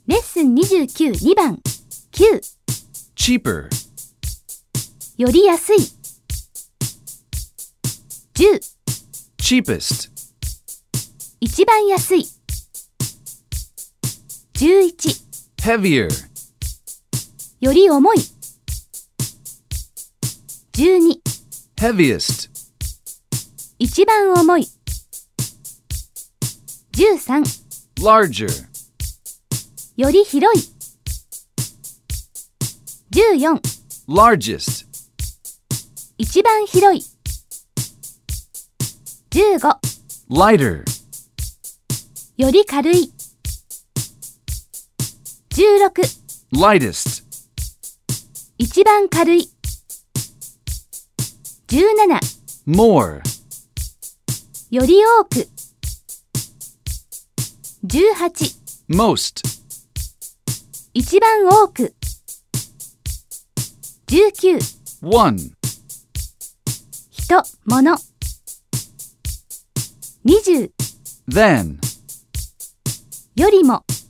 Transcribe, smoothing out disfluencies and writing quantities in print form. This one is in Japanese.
レッスン29、2番、9、 cheaper, より安い。10、 cheapest, 一番安い。11、 heavier, より重い。12、 heaviest, 一番重い。13、 larger, より広い。14、 largest, 一番広い。15、 lighter, より軽い。16、 lightest, 一番軽い。17、 more, より多く。18、 most, 一番多く。19、 one, 人、物。20、 then, よりも。